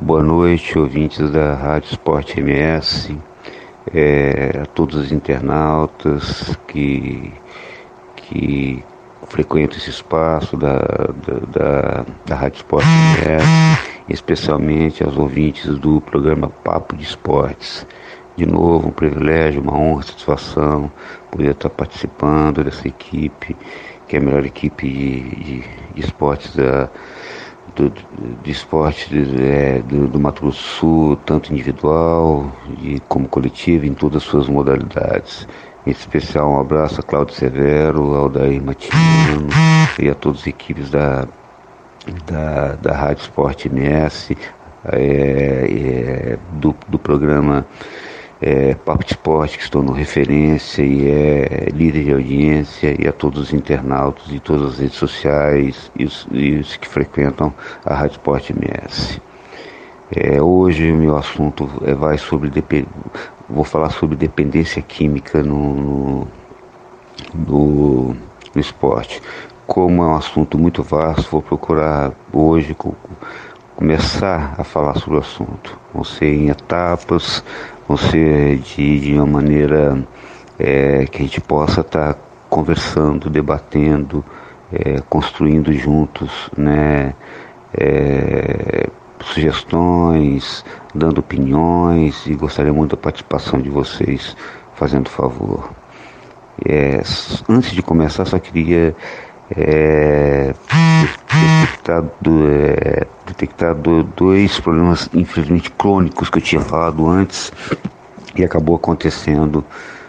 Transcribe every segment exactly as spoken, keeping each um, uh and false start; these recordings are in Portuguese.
Boa noite, ouvintes da Rádio Sport M S, é, a todos os internautas que, que frequentam esse espaço da, da, da, da Rádio Sport M S, especialmente aos ouvintes do programa Papo de Esportes. De novo, um privilégio, uma honra, satisfação poder estar participando dessa equipe, que é a melhor equipe de, de, de esportes da Do, de esporte é, do, do Mato Grosso do Sul, tanto individual e como coletivo, em todas as suas modalidades. Em especial, um abraço a Cláudio Severo, ao Dair Matiano e a todas as equipes da, da, da Rádio Sport M S, é, é, do, do programa é, Papo de Esporte, que se tornou referência e é líder de audiência, e a todos os internautas de todas as redes sociais e os, e os que frequentam a Rádio Sport M S. É, hoje o meu assunto é, vai sobre vou falar sobre dependência química no, no, no, no esporte. Como é um assunto muito vasto, vou procurar hoje começar a falar sobre o assunto. Vão ser em etapas, vão ser de, de uma maneira é, que a gente possa estar conversando, debatendo, é, construindo juntos, né, é, sugestões, dando opiniões, e gostaria muito da participação de vocês, fazendo favor. É, antes de começar, só queria é, detectar, é, detectar dois problemas, infelizmente, crônicos que eu tinha falado antes e acabou acontecendo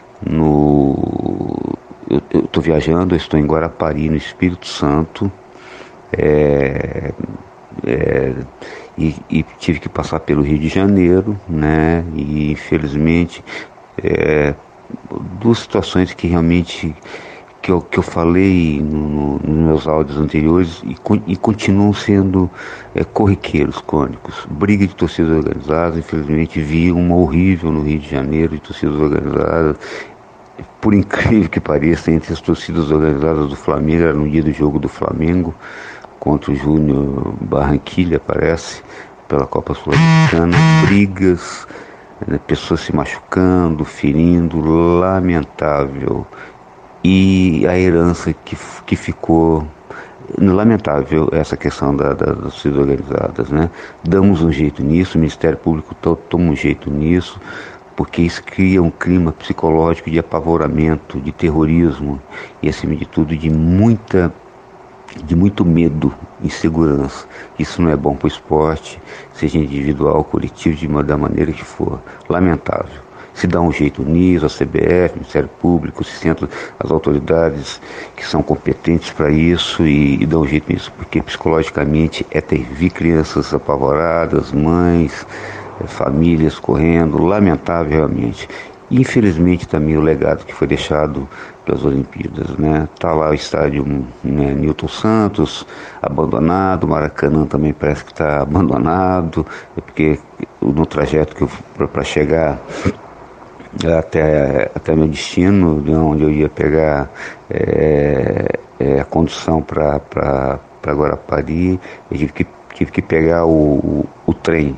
no... Eu estou viajando, eu estou em Guarapari, no Espírito Santo, é, é, e, e tive que passar pelo Rio de Janeiro, né, e infelizmente é, duas situações que realmente que eu, que eu falei no, no, nos meus áudios anteriores e, e continuam sendo é, corriqueiros, crônicos. Briga de torcidas organizadas, infelizmente vi uma horrível no Rio de Janeiro, de torcidas organizadas, por incrível que pareça, entre as torcidas organizadas do Flamengo, era no dia do jogo do Flamengo contra o Júnior Barranquilla, parece, pela Copa Sul-Americana, brigas, né, pessoas se machucando, ferindo, lamentável. E a herança que, que ficou, lamentável, essa questão da, da, das torcidas organizadas, né? Damos um jeito nisso, o Ministério Público to, toma um jeito nisso, porque isso cria um clima psicológico de apavoramento, de terrorismo e, acima de tudo, de muita, de muito medo, insegurança. Isso não é bom para o esporte, seja individual, coletivo, de uma, da maneira que for. Lamentável. Se dá um jeito nisso, a C B F, o Ministério Público, se sentam as autoridades que são competentes para isso e, e dão um jeito nisso, porque psicologicamente é terrível. Vi crianças apavoradas, mães, famílias correndo, lamentável realmente. E, infelizmente também o legado que foi deixado pelas Olimpíadas, né? Tá lá o estádio, né, Newton Santos abandonado, o Maracanã também parece que está abandonado, porque no trajeto que eu para chegar até, até meu destino, de onde eu ia pegar é, é, a condução para Guarapari, eu tive que, tive que pegar o, o, o trem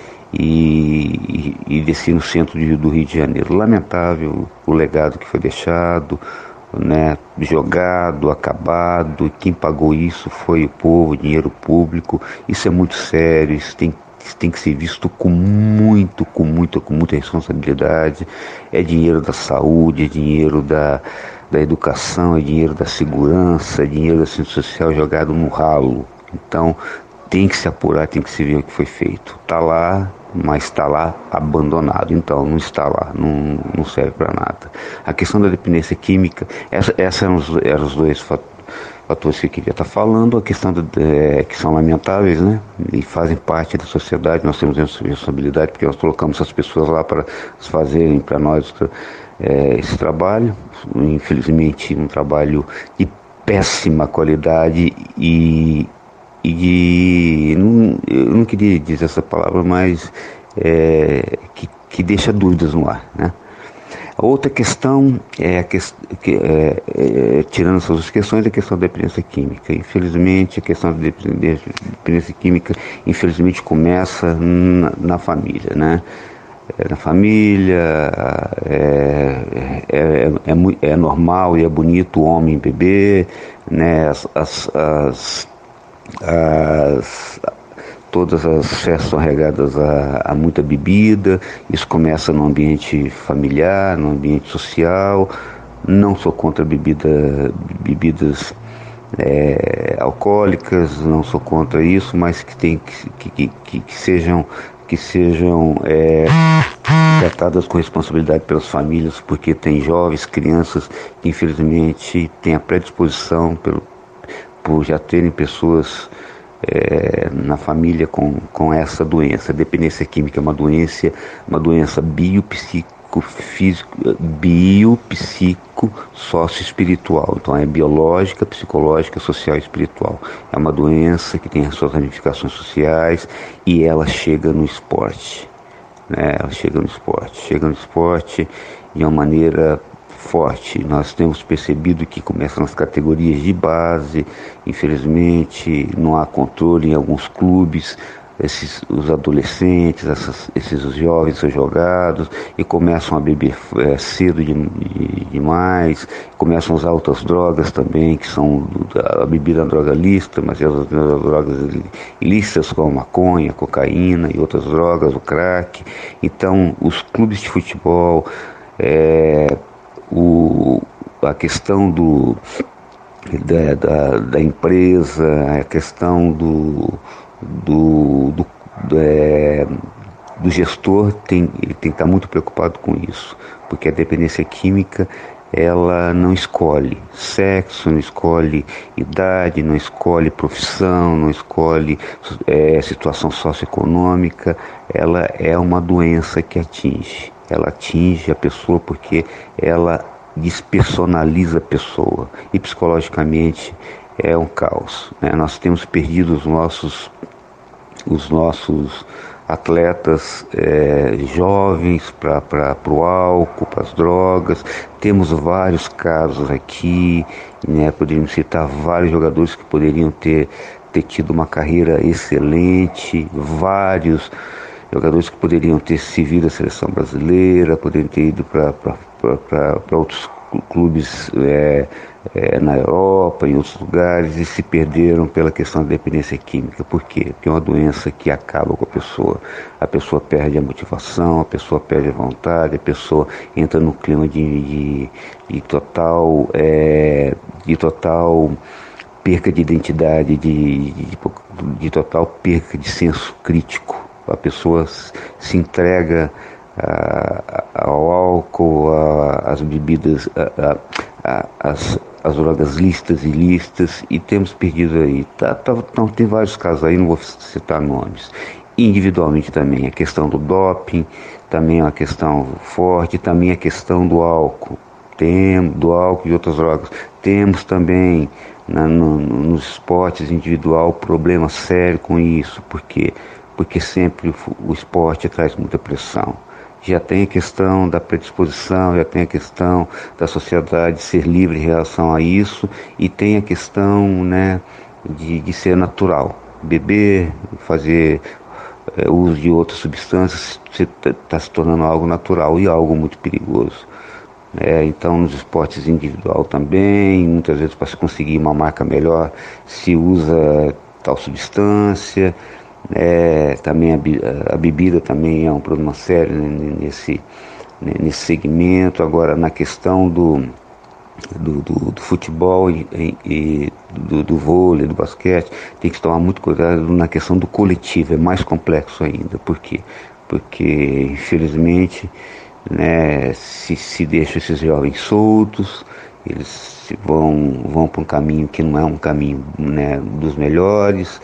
e, e, e desci no centro de, do Rio de Janeiro. Lamentável o legado que foi deixado, né, jogado, acabado. Quem pagou isso foi o povo, dinheiro público. Isso é muito sério, isso tem tem que ser visto com muito, com muita, com muita responsabilidade. É dinheiro da saúde, é dinheiro da, da educação, é dinheiro da segurança, é dinheiro da assistência social jogado no ralo. Então tem que se apurar, tem que se ver o que foi feito. Está lá, mas está lá abandonado. Então não está lá, não, não serve para nada. A questão da dependência química, essa, essa eram, os, eram os dois fatores fatores que eu queria estar falando, a questão de, é, que são lamentáveis, né, e fazem parte da sociedade. Nós temos essa responsabilidade, porque nós colocamos essas pessoas lá para fazerem para nós é, esse trabalho, infelizmente um trabalho de péssima qualidade e, e de, não, eu não queria dizer essa palavra, mas é, que, que deixa dúvidas no ar, né. A outra questão é, a que, que, é, é tirando essas duas questões, é a questão da dependência química. Infelizmente, a questão da dependência química, infelizmente, começa na, na família, né? É, na família, é, é, é, é, é normal e é bonito o homem beber, né? As, as, as, as Todas as festas são regadas a, a muita bebida. Isso começa no ambiente familiar, no ambiente social. Não sou contra bebida, bebidas é, alcoólicas, não sou contra isso, mas que, tem, que, que, que, que sejam, que sejam é, tratadas com responsabilidade pelas famílias, porque tem jovens, crianças que infelizmente têm a predisposição pelo, por já terem pessoas É, na família com, com essa doença. A dependência química é uma doença, uma doença biopsicofísico, biopsico, socioespiritual. Então é biológica, psicológica, social e espiritual. É uma doença que tem as suas ramificações sociais e ela chega no esporte. Né? Ela chega no esporte. Chega no esporte de uma maneira forte. Nós temos percebido que começa nas categorias de base, infelizmente não há controle em alguns clubes, esses, os adolescentes, essas, esses jovens são jogados e começam a beber é, cedo de, de, demais, começam a usar outras drogas também, que são a bebida é uma droga lícita, mas as drogas ilícitas como a maconha, a cocaína e outras drogas, o crack. Então os clubes de futebol, é, O, a questão do, da, da, da empresa, a questão do, do, do, do, é, do gestor, tem, ele tem que estar muito preocupado com isso, porque a dependência química ela não escolhe sexo, não escolhe idade, não escolhe profissão, não escolhe é, situação socioeconômica, ela é uma doença que atinge. Ela atinge a pessoa porque ela despersonaliza a pessoa e psicologicamente é um caos, né? Nós temos perdido os nossos, os nossos atletas é, jovens para o álcool, para as drogas. Temos vários casos aqui, né? Poderíamos citar vários jogadores que poderiam ter, ter tido uma carreira excelente, vários jogadores que poderiam ter servido a seleção brasileira, poderiam ter ido para outros clubes é, é, na Europa, em outros lugares, e se perderam pela questão da dependência química. Por quê? Porque é uma doença que acaba com a pessoa. A pessoa perde a motivação, a pessoa perde a vontade, a pessoa entra no clima de, de, de total, é, de total perca de identidade, de, de, de total perca de senso crítico. A pessoa se entrega a, a, ao álcool, às bebidas, a, a, as, as drogas lícitas e ilícitas, e temos perdido aí. Tá, tá, então, tem vários casos aí, não vou citar nomes. Individualmente também, a questão do doping também é uma questão forte, também a questão do álcool, tem, do álcool e outras drogas. Temos também na, no, nos esportes individual problema sério com isso, porque porque sempre o, o esporte traz muita pressão. Já tem a questão da predisposição, já tem a questão da sociedade ser livre em relação a isso, e tem a questão, né, de, de ser natural. Beber, fazer é, uso de outras substâncias, está se tornando algo natural e algo muito perigoso. É, então nos esportes individual também, muitas vezes para se conseguir uma marca melhor, se usa tal substância. É, também a, a bebida também é um problema sério nesse, nesse segmento. Agora, na questão do, do, do, do futebol e, e do, do vôlei, do basquete, tem que tomar muito cuidado na questão do coletivo, é mais complexo ainda. Por quê? Porque, infelizmente, né, se, se deixa esses jovens soltos, eles vão, vão para um caminho que não é um caminho, né, dos melhores.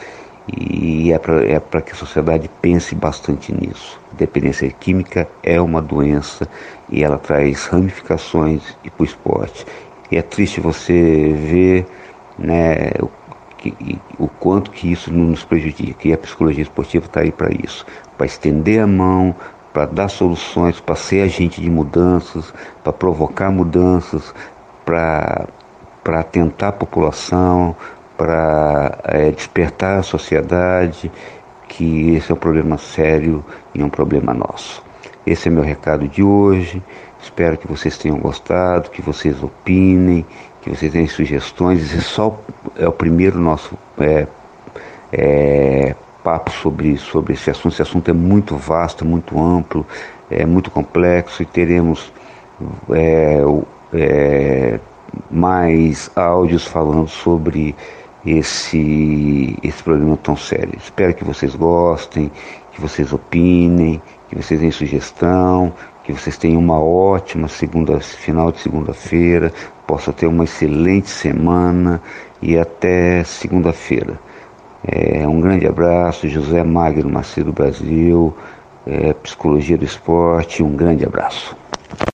E é para é para que a sociedade pense bastante nisso. Dependência química é uma doença e ela traz ramificações para o esporte. E é triste você ver, né, o, que, o quanto que isso nos prejudica. E a psicologia esportiva está aí para isso, para estender a mão, para dar soluções, para ser agente de mudanças, para provocar mudanças, para para atentar a população, para é, despertar a sociedade, que esse é um problema sério e um problema nosso. Esse é meu recado de hoje. Espero que vocês tenham gostado, que vocês opinem, que vocês tenham sugestões. Esse é só é o primeiro nosso é, é, papo sobre, sobre esse assunto. Esse assunto é muito vasto, muito amplo, é muito complexo, e teremos é, é, mais áudios falando sobre esse, esse problema tão sério. Espero que vocês gostem, que vocês opinem, que vocês deem sugestão, que vocês tenham uma ótima segunda, final de segunda-feira, possa ter uma excelente semana e até segunda-feira. É, um grande abraço, José Magno Macedo Brasil, é, Psicologia do Esporte, um grande abraço.